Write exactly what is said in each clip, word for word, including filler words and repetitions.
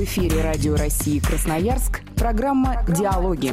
эфире Радио России Красноярск. Программа «Диалоги».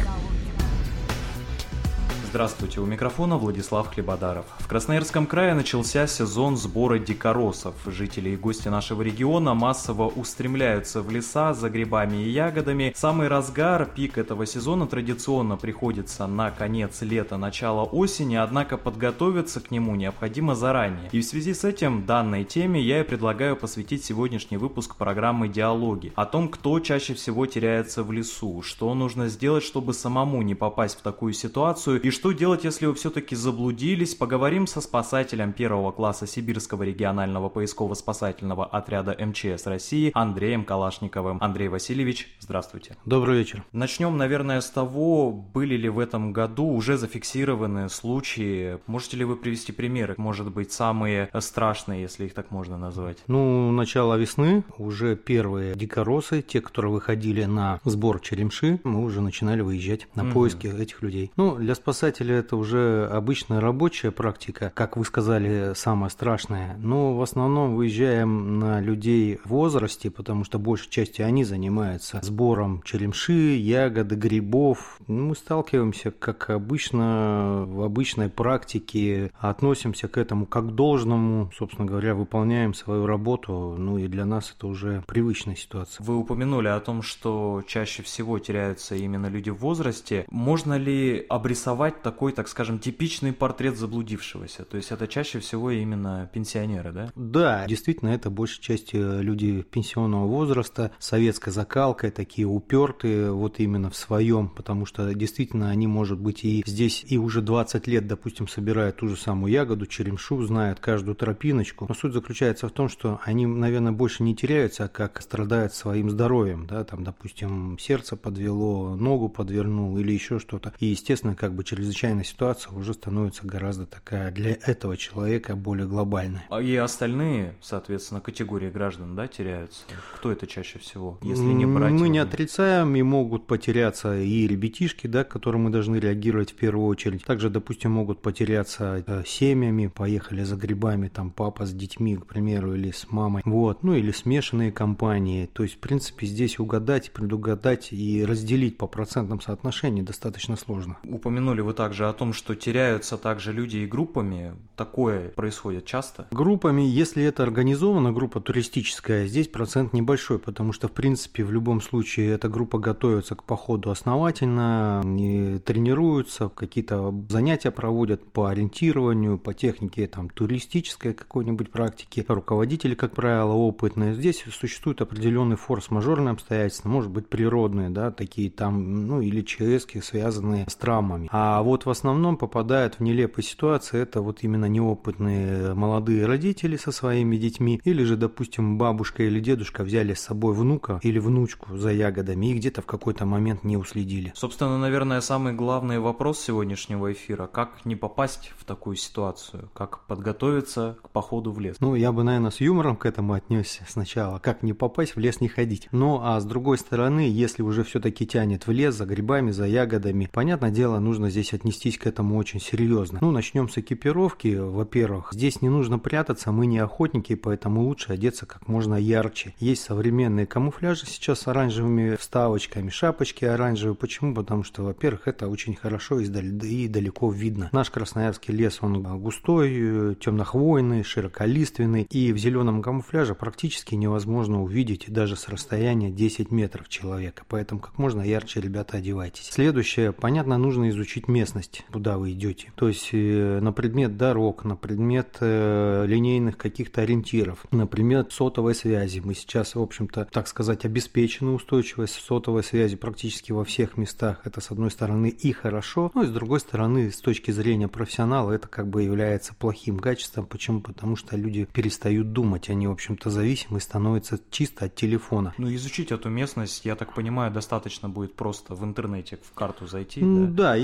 Здравствуйте, у микрофона Владислав Хлебодаров. В Красноярском крае начался сезон сбора дикоросов. Жители и гости нашего региона массово устремляются в леса за грибами и ягодами. Самый разгар, пик этого сезона традиционно приходится на конец лета, начало осени, однако подготовиться к нему необходимо заранее. И в связи с этим данной теме я и предлагаю посвятить сегодняшний выпуск программы «Диалоги» о том, кто чаще всего теряется в лесу, что нужно сделать, чтобы самому не попасть в такую ситуацию, и что делать, если вы все-таки заблудились. Поговорим со спасателем первого класса Сибирского регионального поисково-спасательного отряда эм че эс России Андреем Калашниковым. Андрей Васильевич, здравствуйте. Добрый вечер. Начнем, наверное, с того, были ли в этом году уже зафиксированы случаи. Можете ли вы привести примеры, может быть, самые страшные, если их так можно назвать? Ну, начало весны, уже первые дикоросы, те, которые выходили на сбор черемши, мы уже начинали выезжать на угу. поиски этих людей. Ну, для спасателей это уже обычная рабочая практика, как вы сказали, самое страшное. Но в основном выезжаем на людей в возрасте, потому что большей частью они занимаются сбором черемши, ягоды, грибов. Мы сталкиваемся, как обычно, в обычной практике, относимся к этому как к должному, собственно говоря, выполняем свою работу. Ну и для нас это уже привычная ситуация. Вы упомянули о том, что чаще всего теряются именно люди в возрасте. Можно ли обрисовать такой, так скажем, типичный портрет заблудившегося? То есть это чаще всего именно пенсионеры, да? Да, действительно, это большей частью люди пенсионного возраста, советской закалкой, такие упертые вот именно в своем, потому что действительно они, может быть, и здесь и уже двадцать лет, допустим, собирают ту же самую ягоду, черемшу, знают каждую тропиночку. Но суть заключается в том, что они, наверное, больше не теряются, а как страдают своим здоровьем, да, там, допустим, сердце подвело, ногу подвернул или еще что-то. И, естественно, как бы через чрезвычайная ситуация уже становится гораздо такая для этого человека более глобальная. И остальные, соответственно, категории граждан, да, теряются? Кто это чаще всего, если не брать? Мы не отрицаем, и могут потеряться и ребятишки, да, к которым мы должны реагировать в первую очередь. Также, допустим, могут потеряться семьями, поехали за грибами, там папа с детьми, к примеру, или с мамой, вот, ну или смешанные компании. То есть, в принципе, здесь угадать, предугадать и разделить по процентным соотношениям достаточно сложно. Упомянули вы также о том, что теряются также люди и группами. Такое происходит часто? Группами, если это организована группа туристическая, здесь процент небольшой, потому что, в принципе, в любом случае эта группа готовится к походу основательно, и тренируются, какие-то занятия проводят по ориентированию, по технике там, туристической какой-нибудь практики. Руководители, как правило, опытные. Здесь существует определенный форс-мажорные обстоятельства, может быть, природные, да, такие там, ну, или ЧСки, связанные с травмами. А вот в основном попадают в нелепые ситуации, это вот именно неопытные молодые родители со своими детьми, или же, допустим, бабушка или дедушка взяли с собой внука или внучку за ягодами и где-то в какой-то момент не уследили. Собственно, наверное, самый главный вопрос сегодняшнего эфира: как не попасть в такую ситуацию, как подготовиться к походу в лес? Ну, я бы, наверное, с юмором к этому отнесся сначала, как не попасть в лес, не ходить. Ну, а с другой стороны, если уже все-таки тянет в лес за грибами, за ягодами, понятное дело, нужно здесь отнестись к этому очень серьезно. Ну, начнем с экипировки. Во-первых, здесь не нужно прятаться, мы не охотники, поэтому лучше одеться как можно ярче. Есть современные камуфляжи сейчас с оранжевыми вставочками, шапочки оранжевые. Почему? Потому что, во-первых, это очень хорошо и далеко видно. Наш красноярский лес, он густой, темнохвойный, широколиственный, и в зеленом камуфляже практически невозможно увидеть даже с расстояния десять метров человека. Поэтому как можно ярче, ребята, одевайтесь. Следующее, понятно, нужно изучить местность, куда вы идете. То есть э, на предмет дорог, на предмет э, линейных каких-то ориентиров, на предмет сотовой связи. Мы сейчас, в общем-то, так сказать, обеспечены устойчивость сотовой связи практически во всех местах. Это, с одной стороны, и хорошо, но и с другой стороны, с точки зрения профессионала, это как бы является плохим качеством. Почему? Потому что люди перестают думать, они, в общем-то, зависимы, становятся чисто от телефона. Ну, изучить эту местность, я так понимаю, достаточно будет просто в интернете в карту зайти, да? Да, есть Яндекс.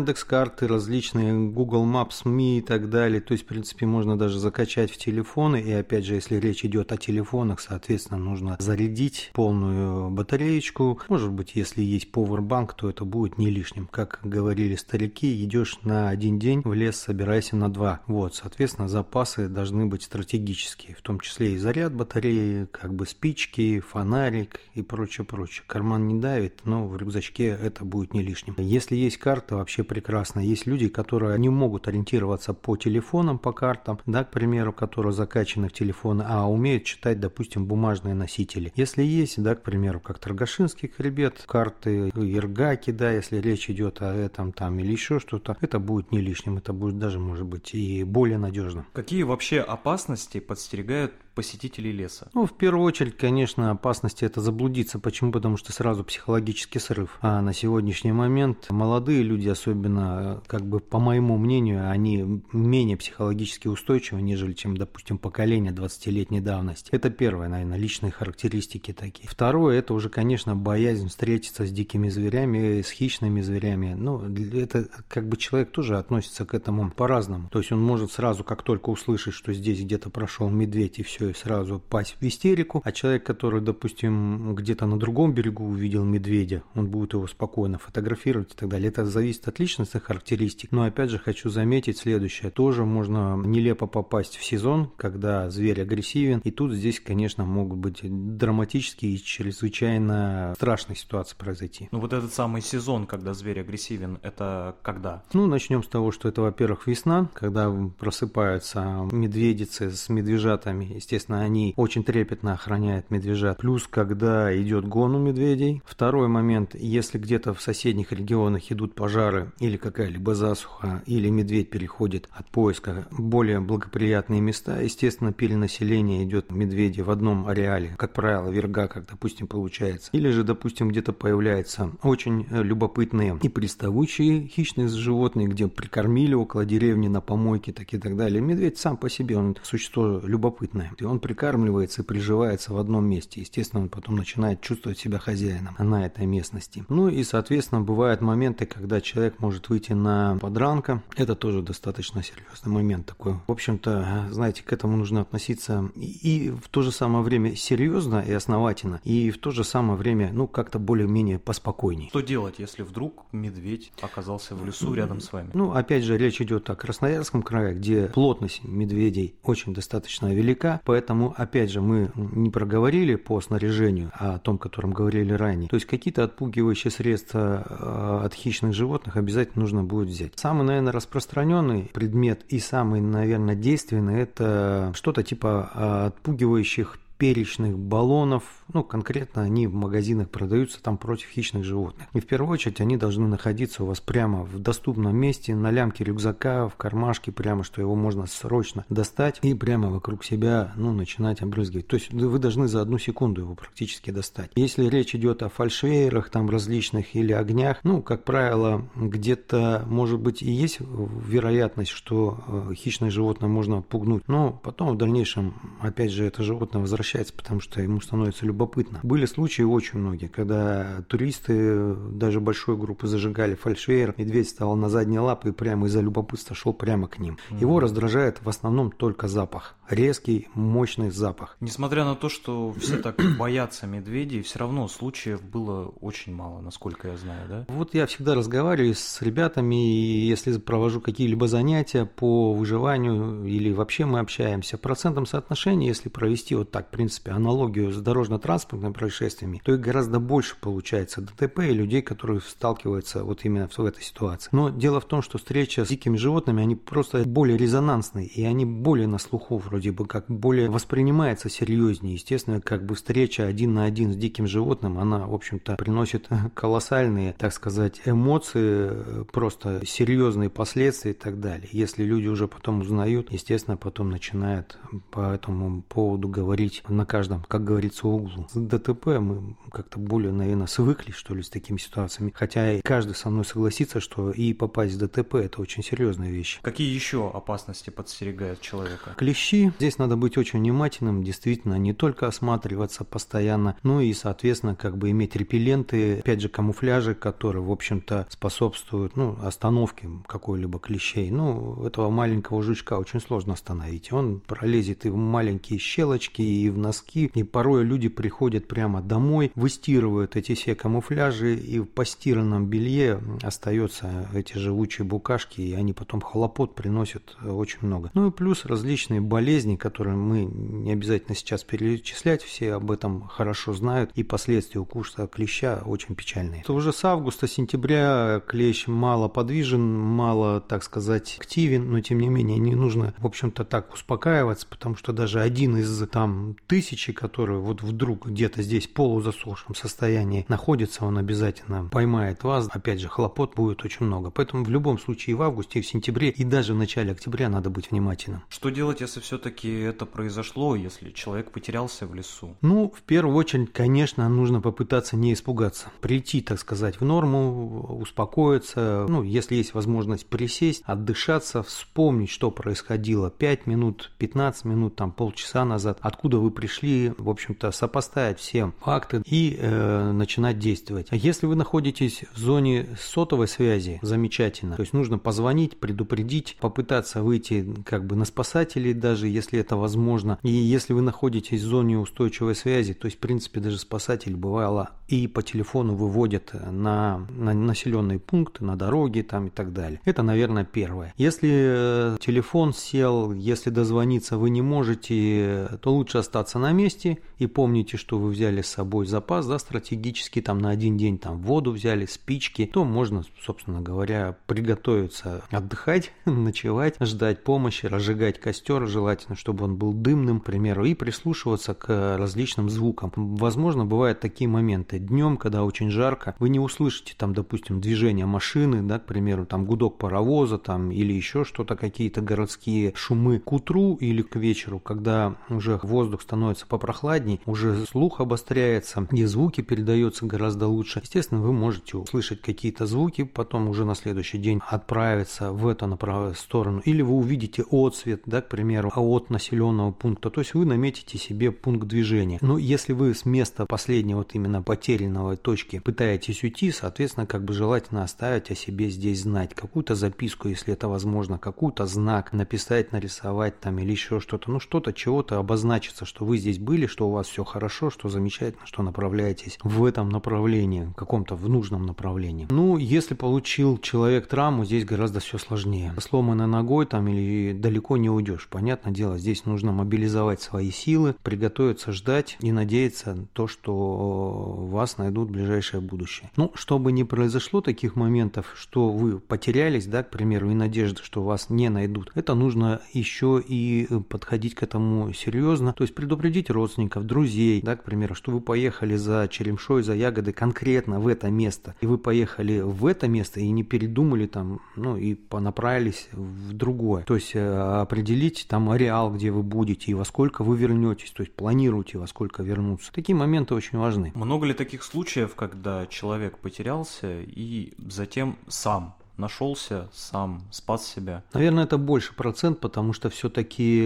Яндекс.Карты, различные Google Maps, ми и так далее. То есть, в принципе, можно даже закачать в телефоны. И опять же, если речь идет о телефонах, соответственно, нужно зарядить полную батареечку. Может быть, если есть повербанк, то это будет не лишним. Как говорили старики, идешь на один день в лес, собирайся на два. Вот, соответственно, запасы должны быть стратегические, в том числе и заряд батареи, как бы спички, фонарик и прочее, прочее. Карман не давит, но в рюкзачке это будет не лишним. Если есть карта, вообще прекрасно. Есть люди, которые не могут ориентироваться по телефонам, по картам, да, к примеру, которые закачаны в телефоны, а умеют читать, допустим, бумажные носители. Если есть, да, к примеру, как Торгашинский хребет, карты Иргаки, да, если речь идет о этом там или еще что-то, это будет не лишним, это будет даже, может быть, и более надежно. Какие вообще опасности подстерегают посетителей леса? Ну, в первую очередь, конечно, опасность это заблудиться. Почему? Потому что сразу психологический срыв. А на сегодняшний момент молодые люди, особенно, как бы, по моему мнению, они менее психологически устойчивы, нежели чем, допустим, поколение двадцатилетней давности. Это первое, наверное, личные характеристики такие. Второе, это уже, конечно, боязнь встретиться с дикими зверями, с хищными зверями. Ну, это, как бы, человек тоже относится к этому по-разному. То есть он может сразу, как только услышать, что здесь где-то прошел медведь и все, и сразу пасть в истерику, а человек, который, допустим, где-то на другом берегу увидел медведя, он будет его спокойно фотографировать и так далее. Это зависит от личностных характеристик. Но опять же хочу заметить следующее. Тоже можно нелепо попасть в сезон, когда зверь агрессивен, и тут здесь, конечно, могут быть драматические и чрезвычайно страшные ситуации произойти. Ну вот этот самый сезон, когда зверь агрессивен, это когда? Ну, начнем с того, что это, во-первых, весна, когда просыпаются медведицы с медвежатами. Естественно, они очень трепетно охраняют медвежат. Плюс, когда идет гон у медведей. Второй момент, если где-то в соседних регионах идут пожары или какая-либо засуха, или медведь переходит от поиска в более благоприятные места, естественно, перенаселение идет медведей в одном ареале. Как правило, верга, как, допустим, получается. Или же, допустим, где-то появляются очень любопытные и приставучие хищные животные, где прикормили около деревни на помойке, так и так далее. Медведь сам по себе, он существо любопытное. И он прикармливается и приживается в одном месте. Естественно, он потом начинает чувствовать себя хозяином на этой местности. Ну и, соответственно, бывают моменты, когда человек может выйти на подранка. Это тоже достаточно серьезный момент такой. В общем-то, знаете, к этому нужно относиться и, и в то же самое время серьезно и основательно, и в то же самое время, ну, как-то более-менее поспокойней. Что делать, если вдруг медведь оказался в лесу рядом с вами? Ну, опять же, речь идет о Красноярском крае, где плотность медведей очень достаточно велика, поэтому, опять же, мы не проговорили по снаряжению о том, о котором говорили ранее. То есть какие-то отпугивающие средства от хищных животных обязательно нужно будет взять. Самый, наверное, распространенный предмет и самый, наверное, действенный – это что-то типа отпугивающих перечных баллонов, ну, конкретно они в магазинах продаются там против хищных животных. И в первую очередь они должны находиться у вас прямо в доступном месте, на лямке рюкзака, в кармашке, прямо, что его можно срочно достать и прямо вокруг себя, ну, начинать обрызгивать. То есть вы должны за одну секунду его практически достать. Если речь идет о фальшвейерах там различных или огнях, ну, как правило, где-то, может быть, и есть вероятность, что хищное животное можно отпугнуть, но потом в дальнейшем, опять же, это животное возвращается, потому что ему становится любопытно. Были случаи очень многие, когда туристы даже большой группы зажигали фальшвейер, медведь встал на задние лапы и прямо из-за любопытства шел прямо к ним. Mm-hmm. Его раздражает в основном только запах. Резкий, мощный запах. Несмотря на то, что все так боятся медведей, все равно случаев было очень мало, насколько я знаю, да? Вот я всегда разговариваю с ребятами, и если провожу какие-либо занятия по выживанию или вообще мы общаемся, в процентном соотношении, если провести вот так, в принципе, аналогию с дорожно-транспортными происшествиями, то их гораздо больше получается ДТП и людей, которые сталкиваются вот именно в этой ситуации. Но дело в том, что встреча с дикими животными, они просто более резонансные, и они более на слуху вроде бы как, более воспринимается серьезнее. Естественно, как бы встреча один на один с диким животным, она, в общем-то, приносит колоссальные, так сказать, эмоции, просто серьезные последствия и так далее. Если люди уже потом узнают, естественно, потом начинают по этому поводу говорить на каждом, как говорится, углу. С ДТП мы как-то более, наверное, свыкли, что ли, с такими ситуациями. Хотя и каждый со мной согласится, что и попасть в ДТП – это очень серьезная вещь. Какие еще опасности подстерегают человека? Клещи, здесь надо быть очень внимательным, действительно, не только осматриваться постоянно, но и, соответственно, как бы иметь репелленты, опять же, камуфляжи, которые, в общем-то, способствуют, ну, остановке какой-либо клещей. Ну, этого маленького жучка очень сложно остановить. Он пролезет и в маленькие щелочки, и в носки, и порой люди приходят прямо домой, выстирывают эти все камуфляжи, и в постиранном белье остаются эти живучие букашки, и они потом хлопот приносят очень много. Ну и плюс различные болезни, которые мы не обязательно сейчас перечислять, все об этом хорошо знают, и последствия укуса клеща очень печальные. То уже с августа-сентября клещ мало подвижен, мало, так сказать, активен, но тем не менее не нужно, в общем-то, так успокаиваться, потому что даже один из там тысячи, который вот вдруг где-то здесь в полузасохшем состоянии находится, он обязательно поймает вас. Опять же, хлопот будет очень много. Поэтому в любом случае и в августе, и в сентябре, и даже в начале октября надо быть внимательным. Что делать, если все-таки это произошло, если человек потерялся в лесу? Ну, в первую очередь, конечно, нужно попытаться не испугаться. Прийти, так сказать, в норму, успокоиться. Ну, если есть возможность присесть, отдышаться, вспомнить, что происходило пять минут, пятнадцать минут, там, полчаса назад, откуда вы пришли, в общем-то, сопоставить все факты и э, начинать действовать. А если вы находитесь в зоне сотовой связи, замечательно. То есть нужно позвонить, предупредить, попытаться выйти как бы на спасателей, даже если это возможно. И если вы находитесь в зоне устойчивой связи, то есть, в принципе, даже спасатель бывало и по телефону выводят на, на населенные пункты, на дороги там и так далее. Это, наверное, первое. Если телефон сел, если дозвониться вы не можете, то лучше остаться на месте и помните, что вы взяли с собой запас, да, стратегически там на один день там воду взяли, спички, то можно, собственно говоря, приготовиться отдыхать, ночевать, ждать помощи, разжигать костер, желательно, чтобы он был дымным, к примеру, и прислушиваться к различным звукам. Возможно, бывают такие моменты. Днем, когда очень жарко, вы не услышите там, допустим, движение машины, да, к примеру, там гудок паровоза там или еще что-то, какие-то городские шумы. К утру или к вечеру, когда уже воздух становится попрохладней, уже слух обостряется, и звуки передаются гораздо лучше. Естественно, вы можете услышать какие-то звуки, потом уже на следующий день отправиться в эту направленную сторону. Или вы увидите отсвет, да, к примеру, от населенного пункта. То есть вы наметите себе пункт движения. Но если вы с места последнего вот именно потерянного точки пытаетесь уйти, соответственно, как бы желательно оставить о себе здесь знать. Какую-то записку, если это возможно, какую-то знак написать, нарисовать там или еще что-то. Ну, что-то, чего-то обозначится, что вы здесь были, что у вас все хорошо, что замечательно, что направляетесь в этом направлении, в каком-то в нужном направлении. Ну, если получил человек травму, здесь гораздо все сложнее. Сломанной ногой там или далеко не уйдешь. Понятное дело, здесь нужно мобилизовать свои силы, приготовиться ждать и надеяться на то, что вас найдут в ближайшее будущее. Ну, чтобы не произошло таких моментов, что вы потерялись, да, к примеру, и надежда, что вас не найдут, это нужно еще и подходить к этому серьезно, то есть предупредить родственников, друзей, да, к примеру, что вы поехали за черемшой, за ягодой конкретно в это место, и вы поехали в это место и не передумали там, ну, и понаправились в другое, то есть определить там ареал, где вы будете и во сколько вы вернетесь, то есть планируйте, во сколько вернуться. Такие моменты очень важны. Много ли таких случаев, когда человек потерялся и затем сам нашелся, сам спас себя? Наверное, это больше процент, потому что все-таки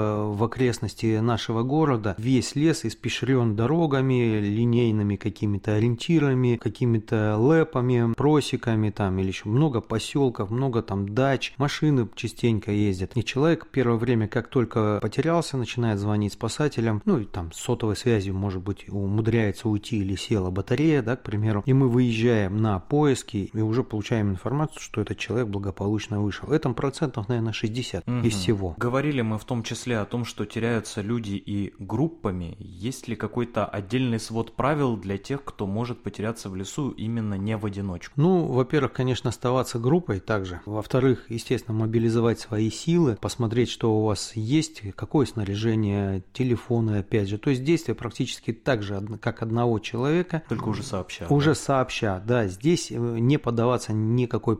в окрестности нашего города весь лес испещрен дорогами, линейными какими-то ориентирами, какими-то лэпами, просеками там или еще много поселков, много там дач, машины частенько ездят. И человек первое время, как только потерялся, начинает звонить спасателям, ну и там с сотовой связью, может быть, умудряется уйти или села батарея, да, к примеру, и мы выезжаем на поиски и уже получаем информацию, что этот человек благополучно вышел. В этом процентов, наверное, шестьдесят угу. из всего. Говорили мы в том числе о том, что теряются люди и группами. Есть ли какой-то отдельный свод правил для тех, кто может потеряться в лесу именно не в одиночку? Ну, во-первых, конечно, оставаться группой также. Во-вторых, естественно, мобилизовать свои силы, посмотреть, что у вас есть, какое снаряжение, телефоны, опять же. То есть действия практически так же, как одного человека. Только уже сообща. Уже да? сообща, да. Здесь не поддаваться никакой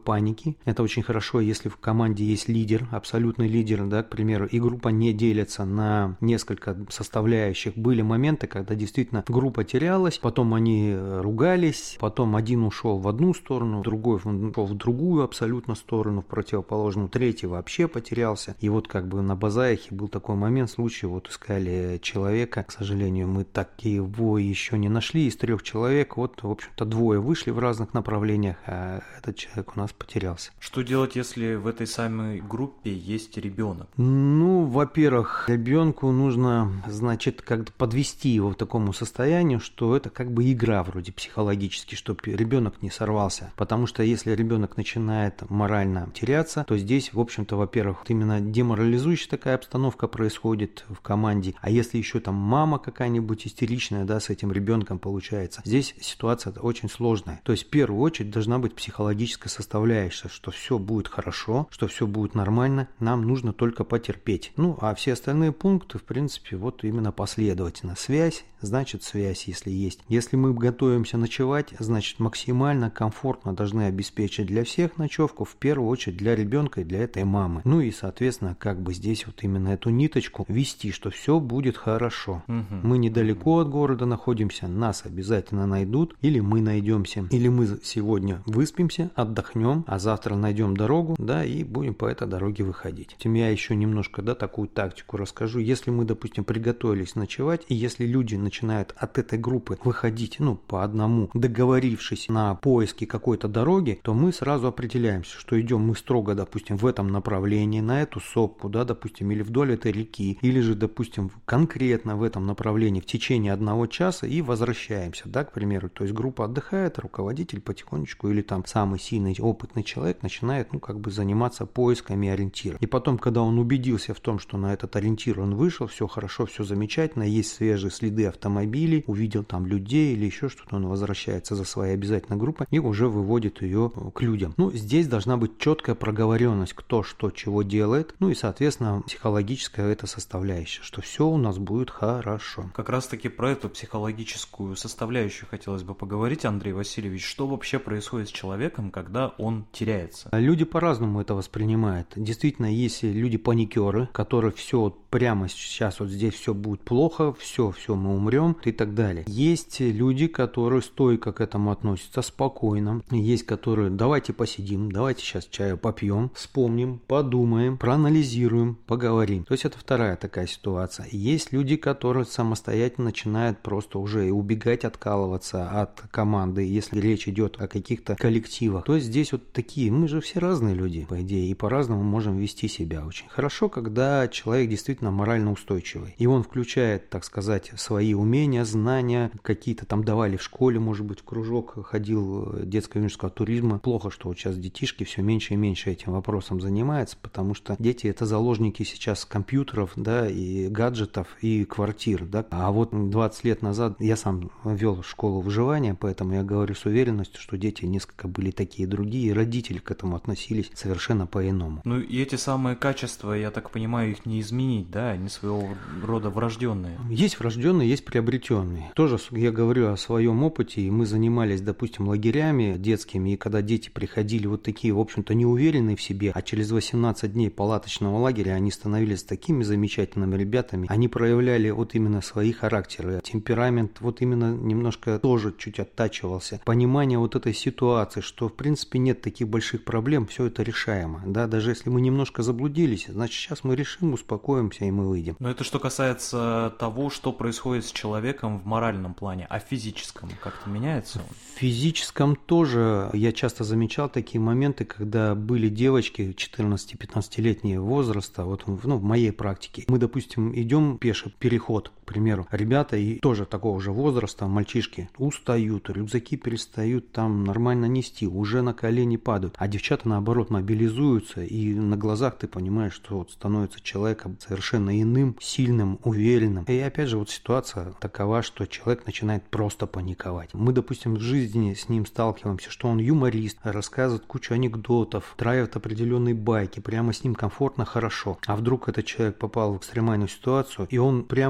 паники. Это очень хорошо, если в команде есть лидер, абсолютный лидер, да, к примеру, и группа не делится на несколько составляющих. Были моменты, когда действительно группа терялась, потом они ругались, потом один ушел в одну сторону, другой ушел в другую абсолютно сторону, в противоположную, третий вообще потерялся. И вот как бы на Базаихе был такой момент, случай, вот искали человека, к сожалению, мы так его еще не нашли, из трех человек, вот, в общем-то, двое вышли в разных направлениях, а этот человек у нас потерялся. Что делать, если в этой самой группе есть ребенок? Ну, во-первых, ребенку нужно, значит, как-то подвести его в такому состоянию, что это как бы игра вроде психологически, чтобы ребенок не сорвался. Потому что если ребенок начинает морально теряться, то здесь, в общем-то, во-первых, именно деморализующая такая обстановка происходит в команде. А если еще там мама какая-нибудь истеричная, да, с этим ребенком получается, здесь ситуация очень сложная. То есть в первую очередь должна быть психологическая составляющая, что все будет хорошо, что все будет нормально, нам нужно только потерпеть. Ну, а все остальные пункты, в принципе, вот именно последовательно. Связь, значит связь, если есть. Если мы готовимся ночевать, значит максимально комфортно должны обеспечить для всех ночевку, в первую очередь для ребенка и для этой мамы. Ну и, соответственно, как бы здесь вот именно эту ниточку вести, что все будет хорошо. Угу. Мы недалеко от города находимся, нас обязательно найдут, или мы найдемся, или мы сегодня выспимся, отдохнем, а завтра найдем дорогу, да, и будем по этой дороге выходить. Тем я еще немножко, да, такую тактику расскажу. Если мы, допустим, приготовились ночевать, и если люди начинают от этой группы выходить, ну, по одному, договорившись на поиске какой-то дороги, то мы сразу определяемся, что идем мы строго, допустим, в этом направлении, на эту сопку, да, допустим, или вдоль этой реки, или же, допустим, конкретно в этом направлении в течение одного часа и возвращаемся, да, к примеру. То есть группа отдыхает, руководитель потихонечку или там самый сильный, опытный человек начинает, ну, как бы заниматься поисками ориентира. И потом, когда он убедился в том, что на этот ориентир он вышел, все хорошо, все замечательно, есть свежие следы автомобилей, увидел там людей или еще что-то, он возвращается за своей обязательно группой и уже выводит ее к людям. Ну, здесь должна быть четкая проговоренность, кто что чего делает, ну и, соответственно, психологическая эта составляющая, что все у нас будет хорошо. Как раз таки про эту психологическую составляющую хотелось бы поговорить, Андрей Васильевич. Что вообще происходит с человеком, когда он теряется? Люди по-разному это воспринимают. Действительно, есть люди-паникеры, которые все прямо сейчас вот здесь все будет плохо, все, все, мы умрем и так далее. Есть люди, которые стойко к этому относятся, спокойно. Есть, которые давайте посидим, давайте сейчас чаю попьем, вспомним, подумаем, проанализируем, поговорим. То есть это вторая такая ситуация. Есть люди, которые самостоятельно начинают просто уже убегать, откалываться от команды, если речь идет о каких-то коллективах. То есть здесь вот такие, мы же все разные люди, по идее, и по-разному можем вести себя. Очень хорошо, когда человек действительно морально устойчивый. И он включает, так сказать, свои умения, знания, какие-то там давали в школе, может быть, в кружок ходил детско-юношеского туризма. Плохо, что вот сейчас детишки все меньше и меньше этим вопросом занимаются, потому что дети это заложники сейчас компьютеров, да, и гаджетов, и квартир, да. А вот двадцать лет назад я сам вел школу выживания, поэтому я говорю с уверенностью, что дети несколько были такие другие, и родители к этому относились совершенно по-иному. Ну и эти самые качества, я так понимаю, их не изменить, да, они своего рода врожденные. Есть врожденные, есть приобретенные. Тоже я говорю о своем опыте, и мы занимались, допустим, лагерями детскими, и когда дети приходили вот такие, в общем-то, неуверенные в себе, а через восемнадцать дней палаточного лагеря они становились такими замечательными ребятами, они проявляли вот именно свои характеры, темперамент вот именно немножко тоже чуть оттачивался, понимание вот этой ситуации, что в принципе нет таких больших проблем, все это решаемо, да, даже если мы немножко заблудились, значит сейчас мы решим, успокоимся и мы выйдем. Но это что касается того, что происходит с человеком в моральном плане, а в физическом как-то меняется? В физическом тоже я часто замечал такие моменты, когда были девочки четырнадцати-пятнадцатилетнего возраста, вот ну, в моей практике. Мы, допустим, идем пеший переход, к примеру, ребята и тоже такого же возраста, мальчишки, устают, рюкзаки перестают там нормально нести, уже на колени падают, а девчата наоборот мобилизуются, и на глазах ты понимаешь, что вот становится человеком совершенно иным, сильным, уверенным. И опять же вот ситуация такова, что человек начинает просто паниковать. Мы, допустим, в жизни с ним сталкиваемся, что он юморист, рассказывает кучу анекдотов, травит определенные байки, прямо с ним комфортно, хорошо. А вдруг этот человек попал в экстремальную ситуацию, и он прямо вот в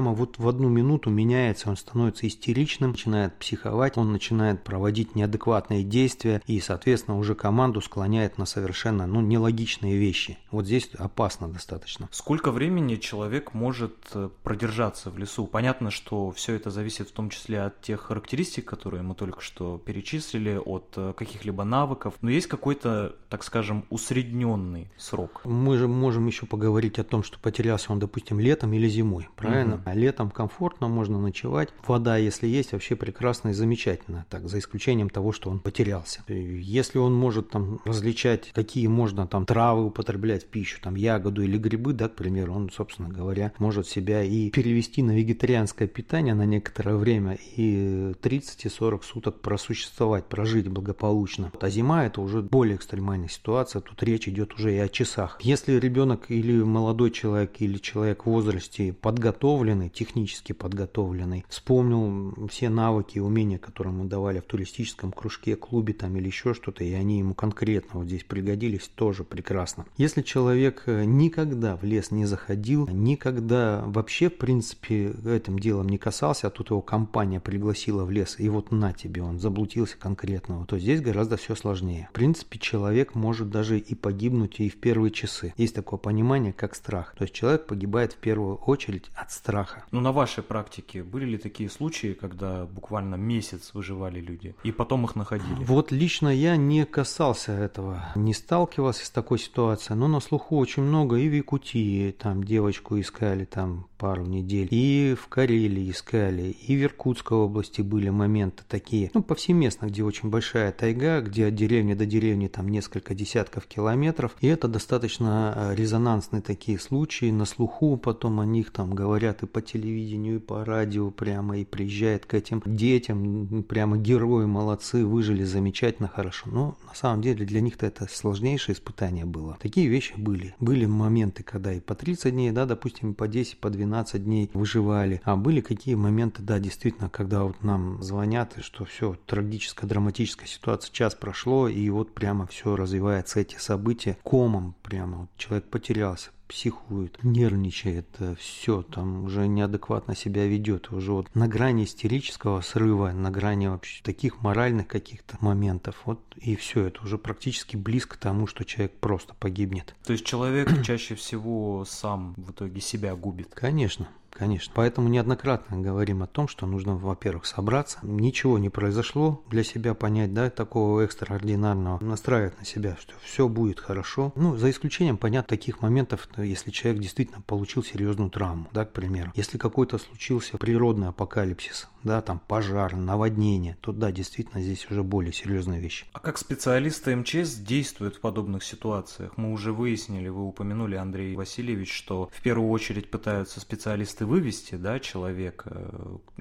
одну минуту меняется, он становится истеричным, начинает психовать, он начинает проводить неадекватные действия и, соответственно, уже команду склоняет на совершенно ну, нелогичные вещи. Вот здесь опасно достаточно. Сколько времени человек может продержаться в лесу? Понятно, что все это зависит в том числе от тех характеристик, которые мы только что перечислили, от каких-либо навыков, но есть какой-то, так скажем, усредненный срок. Мы же можем еще поговорить о том, что потерялся он, допустим, летом или зимой, правильно? Угу. А летом комфортно, можно ночевать. Вода, если есть, вообще прекрасно и замечательно, так, за исключением того, что он потерялся. Если он может там различать, какие можно там травы употреблять в пищу, там ягоду или грибы, да, к примеру, он, собственно говоря, может себя и перевести на вегетарианское питание на некоторое время и тридцать-сорок суток просуществовать, прожить благополучно. А зима — это уже более экстремальная ситуация, тут речь идет уже и о часах. Если ребенок или молодой человек, или человек в возрасте подготовленный, технически подготовленный, вспомнил все навыки и умения, которые мы давали в туристическом кружке, клубе там или еще что-то, и они ему конкретно вот здесь пригодились, тоже прекрасно. Если человек никогда в лес не заходил, никогда вообще, в принципе, этим делом не касался, а тут его компания пригласила в лес, и вот на тебе, он заблудился конкретно, то здесь гораздо все сложнее. В принципе, человек может даже и погибнуть и в первые часы. Есть такое понимание, как страх. То есть человек погибает в первую очередь от страха. Ну, на вашей практике были ли такие случаи, когда буквально месяц выживали люди, и потом их находили? Вот лично я не касался этого, не сталкивался с такой ситуацией, но на слуху очень много. И в Якутии там девочку искали там пару недель, и в Карелии искали, и в Иркутской области были моменты такие, ну, повсеместно, где очень большая тайга, где от деревни до деревни там несколько десятков километров, и это достаточно резонансные такие случаи, на слуху, потом о них там говорят и по телевидению, и по радио прямо, и приезжают к этим детям, прямо герои, молодцы, выжили замечательно, хорошо, но на самом деле для них-то это сложнейшее испытание было. Такие вещи были. Были моменты, когда и по тридцать дней, да, допустим, по десять, по двенадцать дней выживали, а были какие моменты, да, действительно, когда вот нам звонят, и что все, трагическая, драматическая ситуация, час прошло, и вот прямо все развивается, эти события комом, прямо вот человек потерялся, психует, нервничает, все, там уже неадекватно себя ведет, уже вот на грани истерического срыва, на грани вообще таких моральных каких-то моментов, вот и все, это уже практически близко к тому, что человек просто погибнет. То есть человек чаще всего сам в итоге себя губит? Конечно. Конечно. Поэтому неоднократно говорим о том, что нужно, во-первых, собраться. Ничего не произошло, для себя понять, да, такого экстраординарного, настраивать на себя, что все будет хорошо. Ну, за исключением, понятно, таких моментов, если человек действительно получил серьезную травму, да, к примеру. Если какой-то случился природный апокалипсис, да, там пожар, наводнение, то да, действительно здесь уже более серьезные вещи. А как специалисты эм че эс действуют в подобных ситуациях? Мы уже выяснили, вы упомянули, Андрей Васильевич, что в первую очередь пытаются специалисты вывести, да, человека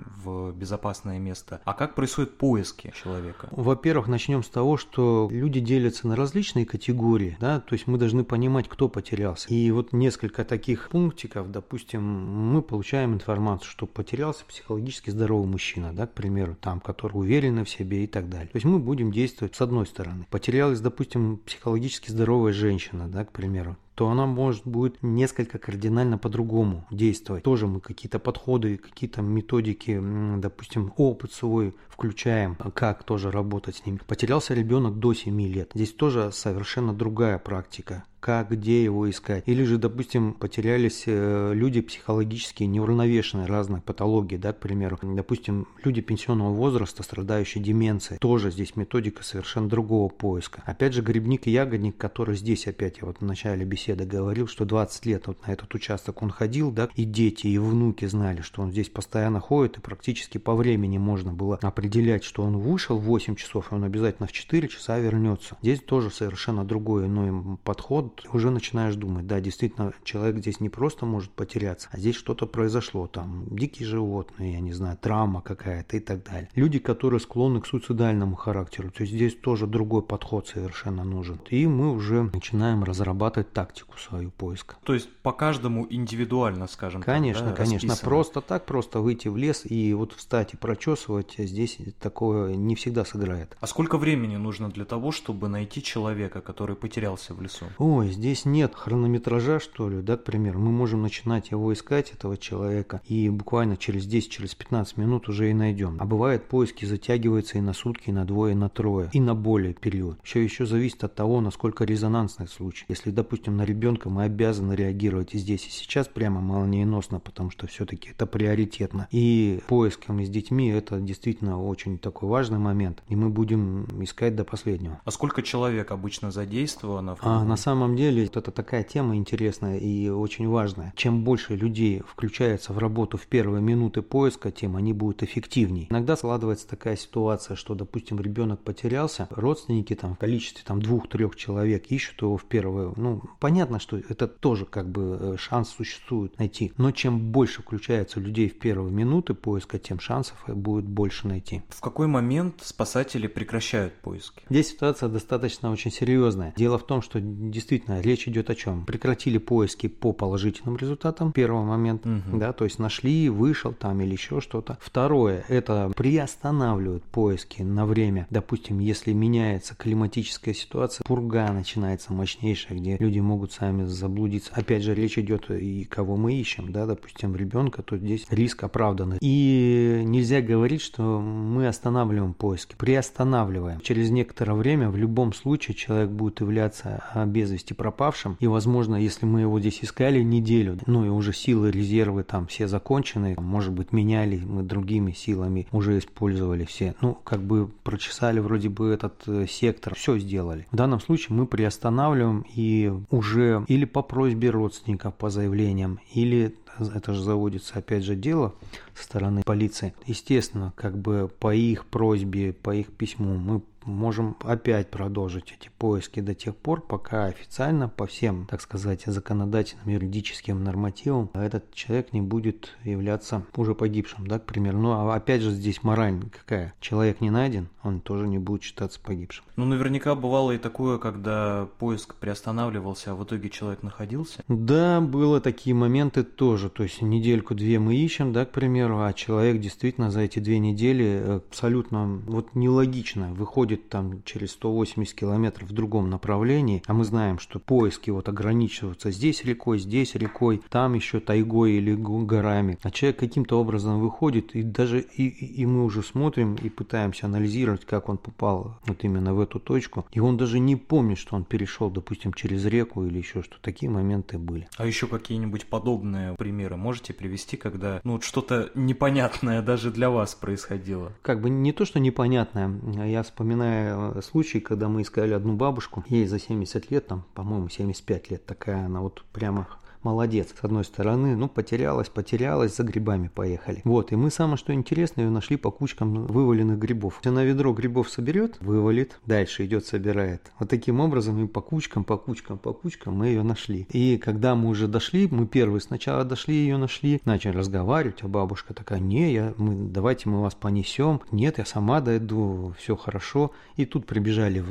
в безопасное место. А как происходят поиски человека? Во-первых, начнем с того, что люди делятся на различные категории, да, то есть мы должны понимать, кто потерялся. И вот несколько таких пунктиков, допустим, мы получаем информацию, что потерялся психологически здоровый мужчина, да, к примеру, там, который уверен в себе и так далее. То есть мы будем действовать с одной стороны. Потерялась, допустим, психологически здоровая женщина, да, к примеру, то она может будет несколько кардинально по-другому действовать. Тоже мы какие-то подходы, какие-то методики, допустим, опыт свой включаем, как тоже работать с ними. Потерялся ребенок до семи лет. Здесь тоже совершенно другая практика. Как, где его искать. Или же, допустим, потерялись люди психологически неуравновешенные, разные патологии, да, к примеру. Допустим, люди пенсионного возраста, страдающие деменцией. Тоже здесь методика совершенно другого поиска. Опять же, грибник и ягодник, который здесь опять, я вот в начале беседы говорил, что двадцать лет вот на этот участок он ходил, да, и дети, и внуки знали, что он здесь постоянно ходит, и практически по времени можно было определять, что он вышел в восемь часов, и он обязательно в четыре часа вернется. Здесь тоже совершенно другой иной подход. Уже начинаешь думать, да, действительно, человек здесь не просто может потеряться, а здесь что-то произошло, там, дикие животные, я не знаю, травма какая-то и так далее. Люди, которые склонны к суицидальному характеру, то есть здесь тоже другой подход совершенно нужен. И мы уже начинаем разрабатывать тактику свою поиска. То есть по каждому индивидуально, скажем конечно, так, да, конечно, расписано. Просто так, просто выйти в лес и вот встать и прочесывать, здесь такое не всегда сыграет. А сколько времени нужно для того, чтобы найти человека, который потерялся в лесу? О, Ой, здесь нет хронометража, что ли, да, к примеру. Мы можем начинать его искать, этого человека, и буквально через десять-пятнадцать минут уже и найдем. А бывает, поиски затягиваются и на сутки, и на двое, и на трое, и на более период. Все еще зависит от того, насколько резонансный случай. Если, допустим, на ребенка мы обязаны реагировать и здесь, и сейчас прямо молниеносно, потому что все-таки это приоритетно. И поисками с детьми это действительно очень такой важный момент, и мы будем искать до последнего. А сколько человек обычно задействовано? А на самом деле вот это такая тема интересная и очень важная. Чем больше людей включается в работу в первые минуты поиска, тем они будут эффективнее. Иногда складывается такая ситуация, что, допустим, ребенок потерялся, родственники там в количестве там двух-трех человек ищут его в первую. Ну, понятно, что это тоже как бы шанс существует найти. Но чем больше включается людей в первые минуты поиска, тем шансов будет больше найти. В какой момент спасатели прекращают поиски? Здесь ситуация достаточно очень серьезная. Дело в том, что действительно речь идет о чем? Прекратили поиски по положительным результатам. Первый момент, угу. да, то есть нашли, вышел там или еще что-то. Второе, это приостанавливают поиски на время. Допустим, если меняется климатическая ситуация, пурга начинается мощнейшая, где люди могут сами заблудиться. Опять же, речь идет и кого мы ищем, да, допустим, ребенка, то здесь риск оправданный. И нельзя говорить, что мы останавливаем поиски, приостанавливаем. Через некоторое время в любом случае человек будет являться без вести пропавшим. И, возможно, если мы его здесь искали неделю, ну и уже силы, резервы там все закончены, может быть, меняли, мы другими силами уже использовали все. Ну, как бы прочесали вроде бы этот сектор, все сделали. В данном случае мы приостанавливаем и уже или по просьбе родственников, по заявлениям, или это же заводится, опять же, дело со стороны полиции. Естественно, как бы по их просьбе, по их письму мы можем опять продолжить эти поиски до тех пор, пока официально по всем, так сказать, законодательным юридическим нормативам этот человек не будет являться уже погибшим, да, к примеру. Ну, а опять же здесь мораль какая? Человек не найден, он тоже не будет считаться погибшим. Ну, наверняка бывало и такое, когда поиск приостанавливался, а в итоге человек находился? Да, было такие моменты тоже. То есть недельку-две мы ищем, да, к примеру, а человек действительно за эти две недели абсолютно вот нелогично выходит там через сто восемьдесят километров в другом направлении, а мы знаем, что поиски вот ограничиваются здесь рекой, здесь рекой, там еще тайгой или горами, а человек каким-то образом выходит, и даже и, и мы уже смотрим и пытаемся анализировать, как он попал вот именно в эту точку, и он даже не помнит, что он перешел, допустим, через реку или еще что. Такие моменты были. А еще какие-нибудь подобные примеры можете привести, когда ну, что-то непонятное даже для вас происходило? Как бы не то, что непонятное, я вспоминаю случай, когда мы искали одну бабушку, ей за семьдесят лет, там, по-моему, семьдесят пять лет, такая она вот прямо молодец. С одной стороны, ну, потерялась, потерялась, за грибами поехали. Вот, и мы, самое что интересно, ее нашли по кучкам вываленных грибов. Она ведро грибов соберет, вывалит, дальше идет, собирает. Вот таким образом и по кучкам, по кучкам, по кучкам мы ее нашли. И когда мы уже дошли, мы первые сначала дошли, ее нашли, начали разговаривать, а бабушка такая: не, я, мы, давайте мы вас понесем. Нет, я сама дойду, все хорошо. И тут прибежали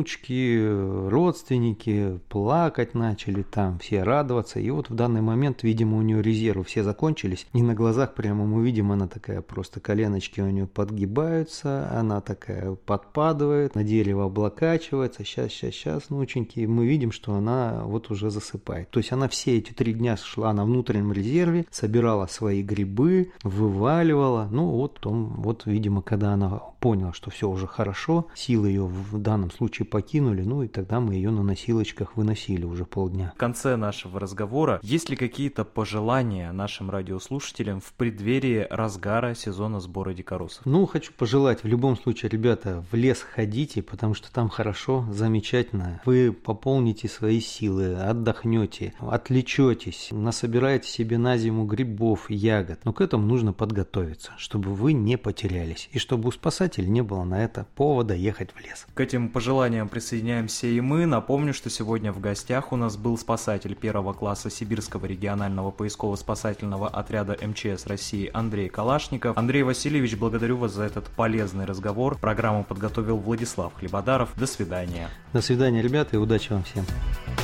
внучки, родственники, плакать начали там, все радоваться. И вот в данный момент, видимо, у нее резервы все закончились. И на глазах прямо мы видим, она такая просто, коленочки у нее подгибаются, она такая подпадывает, на дерево облокачивается. Сейчас, сейчас, сейчас, внученьки. И мы видим, что она вот уже засыпает. То есть она все эти три дня шла на внутреннем резерве, собирала свои грибы, вываливала. Ну вот, потом, вот, видимо, когда она поняла, что все уже хорошо, силы ее в данном случае покинули, ну и тогда мы ее на носилочках выносили уже полдня. В конце нашего разговора есть ли какие-то пожелания нашим радиослушателям в преддверии разгара сезона сбора дикоросов? Ну, хочу пожелать в любом случае, ребята, в лес ходите, потому что там хорошо, замечательно. Вы пополните свои силы, отдохнете, отвлечетесь, насобираете себе на зиму грибов, ягод. Но к этому нужно подготовиться, чтобы вы не потерялись и чтобы у спасателей не было на это повода ехать в лес. К этим пожеланиям присоединяемся и мы. Напомню, что сегодня в гостях у нас был спасатель первого класса Сибирского регионального поисково-спасательного отряда эм че эс России Андрей Калашников. Андрей Васильевич, благодарю вас за этот полезный разговор. Программу подготовил Владислав Хлебодаров. До свидания. До свидания, ребята, и удачи вам всем.